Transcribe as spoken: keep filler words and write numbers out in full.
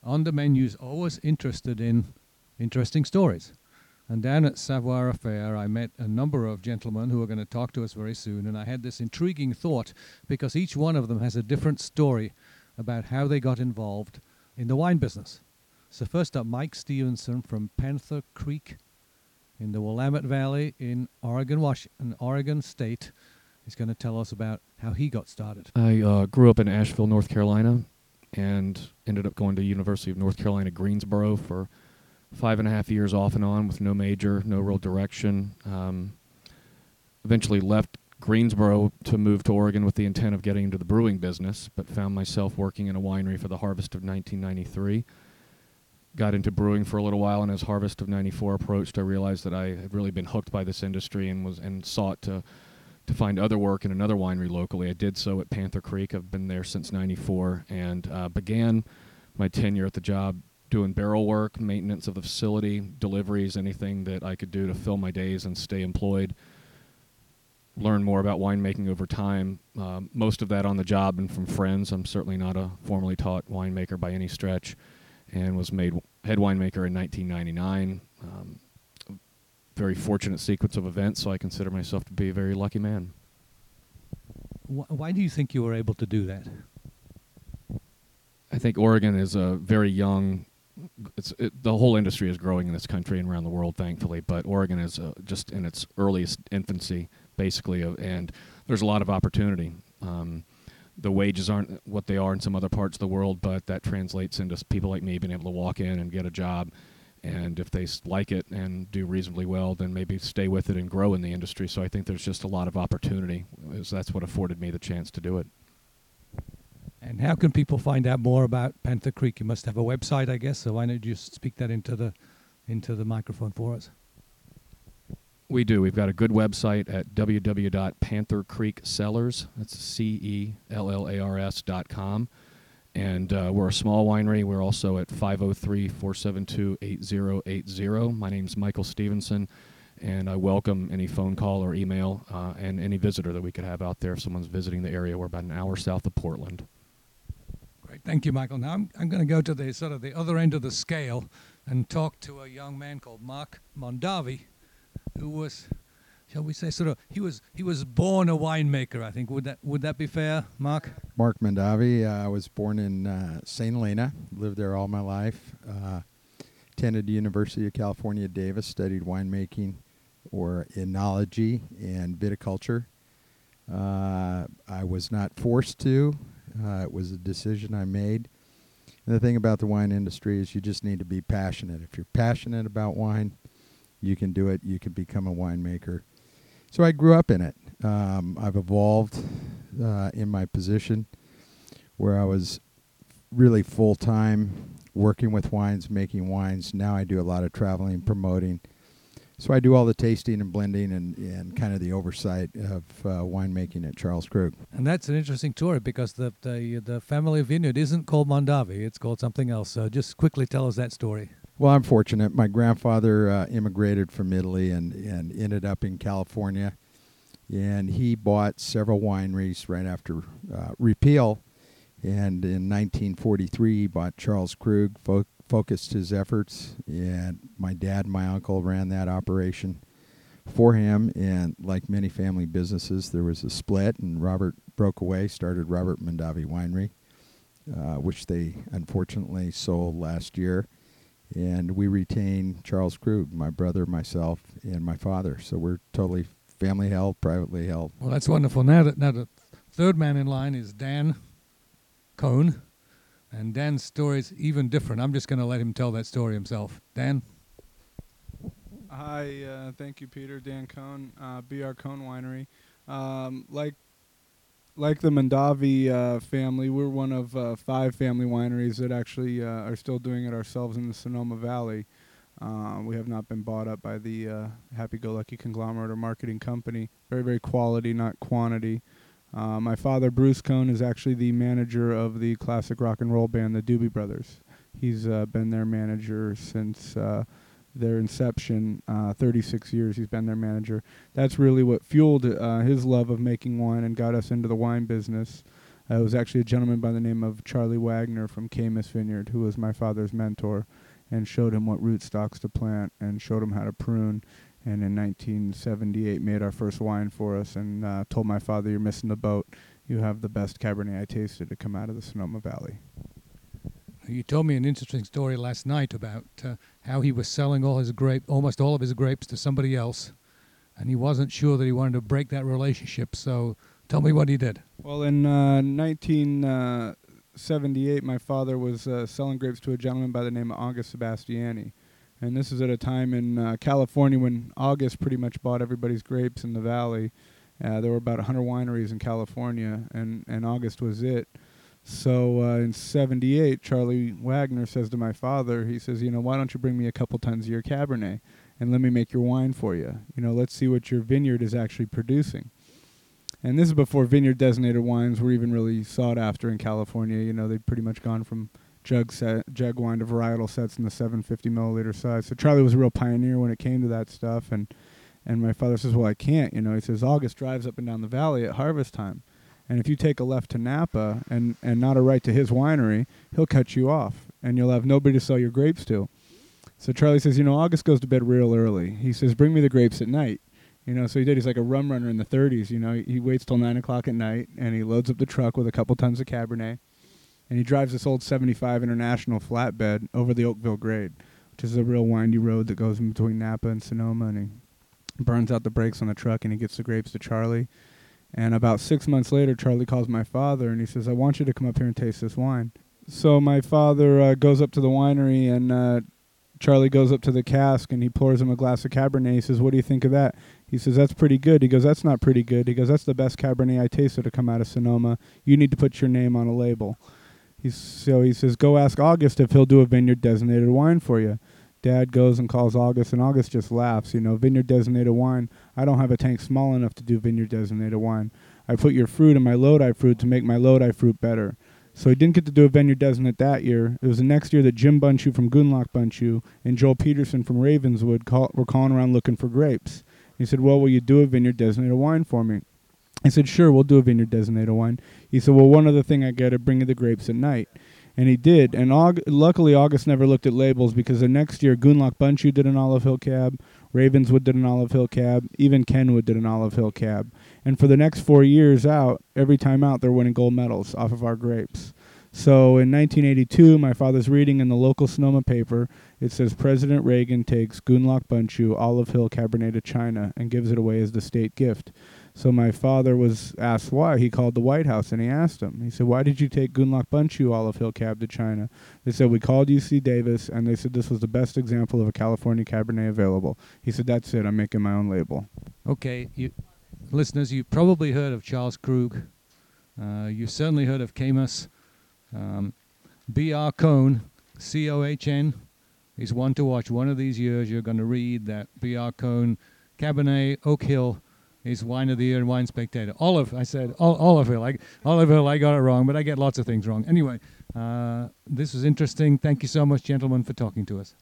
on the menus always interested in interesting stories. And down at Savoir Affair, I met a number of gentlemen who are going to talk to us very soon, and I had this intriguing thought because each one of them has a different story about how they got involved in the wine business. So first up, Mike Stevenson from Panther Creek in the Willamette Valley in Oregon, Washington, Oregon State is going to tell us about how he got started. I uh, grew up in Asheville, North Carolina, and ended up going to University of North Carolina, Greensboro for five and a half years off and on with no major, no real direction. Um, eventually left Greensboro to move to Oregon with the intent of getting into the brewing business, but found myself working in a winery for the harvest of nineteen ninety-three. Got into brewing for a little while, and as harvest of ninety-four approached, I realized that I had really been hooked by this industry and was and sought to to find other work in another winery locally. I did so at Panther Creek. I've been there since ninety-four, and uh, began my tenure at the job doing barrel work, maintenance of the facility, deliveries, anything that I could do to fill my days and stay employed. Learn more about winemaking over time, um, most of that on the job and from friends. I'm certainly not a formally taught winemaker by any stretch, and was made head winemaker in nineteen ninety-nine. Um, very fortunate sequence of events, so I consider myself to be a very lucky man. Wh- why do you think you were able to do that? I think Oregon is a very young, it's it, the whole industry is growing in this country and around the world, thankfully, but Oregon is uh, just in its earliest infancy, basically, uh, and there's a lot of opportunity. Um, the wages aren't what they are in some other parts of the world, but that translates into people like me being able to walk in and get a job. And if they like it and do reasonably well, then maybe stay with it and grow in the industry. So I think there's just a lot of opportunity. That's what afforded me the chance to do it. And how can people find out more about Panther Creek? You must have a website, I guess. So why don't you speak that into the into the microphone for us? We do. We've got a good website at w w w dot panther creek cellars. That's C E L L A R S dot com. And uh, we're a small winery. We're also at five oh three, four seven two, eight oh eight oh. My name's Michael Stevenson, and I welcome any phone call or email uh, and any visitor that we could have out there if someone's visiting the area. We're about an hour south of Portland. Great. Thank you, Michael. Now I'm, I'm going to go to the sort of the other end of the scale and talk to a young man called Mark Mondavi, who was, shall we say, sort of, he was he was born a winemaker, I think. Would that would that be fair, Mark? Mark Mondavi. Uh, I was born in uh, Saint Helena, lived there all my life. Uh, attended the University of California, Davis, studied winemaking or enology and viticulture. Uh, I was not forced to. Uh, it was a decision I made. And the thing about the wine industry is you just need to be passionate. If you're passionate about wine, you can do it. You can become a winemaker. So I grew up in it. Um, I've evolved uh, in my position where I was really full-time working with wines, making wines. Now I do a lot of traveling, promoting. So I do all the tasting and blending and, and kind of the oversight of uh, winemaking at Charles Krug. And that's an interesting story because the, the the family vineyard isn't called Mondavi. It's called something else. So just quickly tell us that story. Well, I'm fortunate. My grandfather uh, immigrated from Italy and, and ended up in California. And he bought several wineries right after uh, repeal. And in nineteen forty-three, he bought Charles Krug, fo- focused his efforts. And my dad and my uncle ran that operation for him. And like many family businesses, there was a split. And Robert broke away, started Robert Mondavi Winery, uh, which they unfortunately sold last year. And we retain Charles Krug, my brother, myself, and my father. So we're totally family held, privately held. Well, that's wonderful. Now, that, now the third man in line is Dan Cohn. And Dan's story is even different. I'm just going to let him tell that story himself. Dan? Hi, uh, thank you, Peter. Dan Cohn, uh, B R Cohn Winery. Um, like like the Mondavi uh, family, we're one of uh, five family wineries that actually uh, are still doing it ourselves in the Sonoma Valley. Uh, we have not been bought up by the uh, happy-go-lucky conglomerate or marketing company. Very, very quality, not quantity. Uh, my father, Bruce Cohn, is actually the manager of the classic rock and roll band, the Doobie Brothers. He's uh, been their manager since uh, their inception, uh, thirty-six years he's been their manager. That's really what fueled uh, his love of making wine and got us into the wine business. Uh, it was actually a gentleman by the name of Charlie Wagner from Camus Vineyard, who was my father's mentor, and showed him what rootstocks to plant and showed him how to prune. And in nineteen seventy-eight made our first wine for us and uh, told my father, "You're missing the boat. You have the best Cabernet I tasted to come out of the Sonoma Valley." You told me an interesting story last night about uh, how he was selling all his grape, almost all of his grapes, to somebody else, and he wasn't sure that he wanted to break that relationship. So tell me what he did. Well, in uh, nineteen seventy-eight, my father was uh, selling grapes to a gentleman by the name of August Sebastiani. And this is at a time in uh, California when August pretty much bought everybody's grapes in the valley. Uh, there were about one hundred wineries in California, and, and August was it. So uh, in seventy-eight, Charlie Wagner says to my father, he says, you know, why don't you bring me a couple tons of your Cabernet and let me make your wine for you? You know, let's see what your vineyard is actually producing. And this is before vineyard designated wines were even really sought after in California. You know, they'd pretty much gone from jug set, jug wine to varietal sets in the seven hundred fifty milliliter size. So Charlie was a real pioneer when it came to that stuff. And, and my father says, well, I can't. You know, he says, August drives up and down the valley at harvest time. And if you take a left to Napa and, and not a right to his winery, he'll cut you off. And you'll have nobody to sell your grapes to. So Charlie says, you know, August goes to bed real early. He says, bring me the grapes at night. You know, so he did. He's like a rum runner in the thirties. You know, he, he waits till nine o'clock at night, and he loads up the truck with a couple tons of Cabernet. And he drives this old seventy-five International flatbed over the Oakville Grade, which is a real windy road that goes in between Napa and Sonoma. And he burns out the brakes on the truck, and he gets the grapes to Charlie. And about six months later, Charlie calls my father, and he says, I want you to come up here and taste this wine. So my father uh, goes up to the winery, and uh, Charlie goes up to the cask, and he pours him a glass of Cabernet. He says, what do you think of that? He says, that's pretty good. He goes, that's not pretty good. He goes, that's the best Cabernet I tasted to come out of Sonoma. You need to put your name on a label. He's, so he says, go ask August if he'll do a vineyard designated wine for you. Dad goes and calls August, and August just laughs. You know, vineyard designated wine. I don't have a tank small enough to do vineyard designated wine. I put your fruit in my Lodi fruit to make my Lodi fruit better. So he didn't get to do a vineyard designate that year. It was the next year that Jim Bunchu from Gunlock Bunchu and Joel Peterson from Ravenswood call, were calling around looking for grapes. He said, well, will you do a vineyard designated wine for me? I said, sure, we'll do a vineyard designated wine. He said, well, one other thing, I got to bring you the grapes at night. And he did. And Aug- luckily, August never looked at labels because the next year, Gunlock Bunchu did an Olive Hill cab, Ravenswood did an Olive Hill cab, even Kenwood did an Olive Hill cab. And for the next four years out, every time out, they're winning gold medals off of our grapes. So in nineteen eighty-two, my father's reading in the local Sonoma paper, it says President Reagan takes Gunlock Bunchu Olive Hill Cabernet to China and gives it away as the state gift. So my father was asked why. He called the White House and he asked them. He said, why did you take Gunlock Bunchu Olive Hill Cab to China? They said, we called U C Davis, and they said this was the best example of a California Cabernet available. He said, that's it. I'm making my own label. Okay, you listeners, you probably heard of Charles Krug. Uh, you certainly heard of Camus. Um, B R. Cohn, C O H N, is one to watch. One of these years you're going to read that B R. Cohn Cabernet Oak Hill is Wine of the Year and Wine Spectator. Olive, I said, Ol- Olive Hill. I, Olive Hill, I got it wrong, but I get lots of things wrong. Anyway, uh, this was interesting. Thank you so much, gentlemen, for talking to us.